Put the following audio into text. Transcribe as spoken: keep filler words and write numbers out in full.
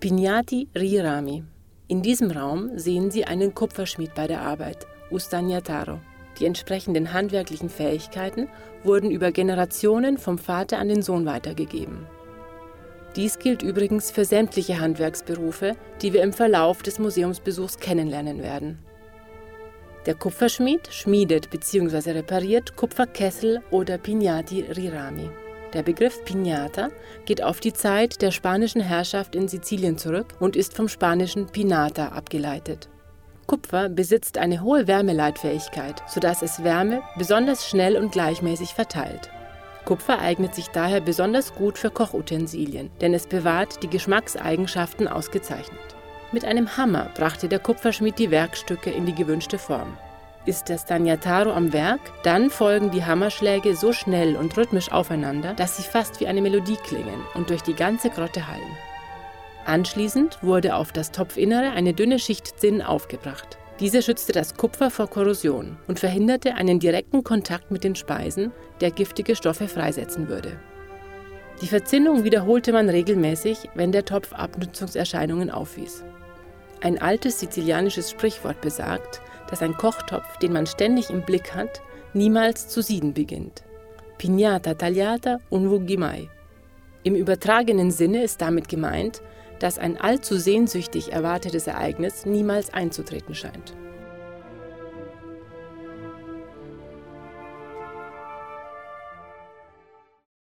Pignati Rirami. In diesem Raum sehen Sie einen Kupferschmied bei der Arbeit, Ustagnataro. Die entsprechenden handwerklichen Fähigkeiten wurden über Generationen vom Vater an den Sohn weitergegeben. Dies gilt übrigens für sämtliche Handwerksberufe, die wir im Verlauf des Museumsbesuchs kennenlernen werden. Der Kupferschmied schmiedet bzw. repariert Kupferkessel oder Pignati Rirami. Der Begriff Pignata geht auf die Zeit der spanischen Herrschaft in Sizilien zurück und ist vom spanischen Pinata abgeleitet. Kupfer besitzt eine hohe Wärmeleitfähigkeit, sodass es Wärme besonders schnell und gleichmäßig verteilt. Kupfer eignet sich daher besonders gut für Kochutensilien, denn es bewahrt die Geschmackseigenschaften ausgezeichnet. Mit einem Hammer brachte der Kupferschmied die Werkstücke in die gewünschte Form. Ist der Stagnataro am Werk, dann folgen die Hammerschläge so schnell und rhythmisch aufeinander, dass sie fast wie eine Melodie klingen und durch die ganze Grotte hallen. Anschließend wurde auf das Topfinnere eine dünne Schicht Zinn aufgebracht. Diese schützte das Kupfer vor Korrosion und verhinderte einen direkten Kontakt mit den Speisen, der giftige Stoffe freisetzen würde. Die Verzinnung wiederholte man regelmäßig, wenn der Topf Abnutzungserscheinungen aufwies. Ein altes sizilianisches Sprichwort besagt, dass ein Kochtopf, den man ständig im Blick hat, niemals zu sieden beginnt. Pignata tagliata non vughi mai. Im übertragenen Sinne ist damit gemeint, dass ein allzu sehnsüchtig erwartetes Ereignis niemals einzutreten scheint.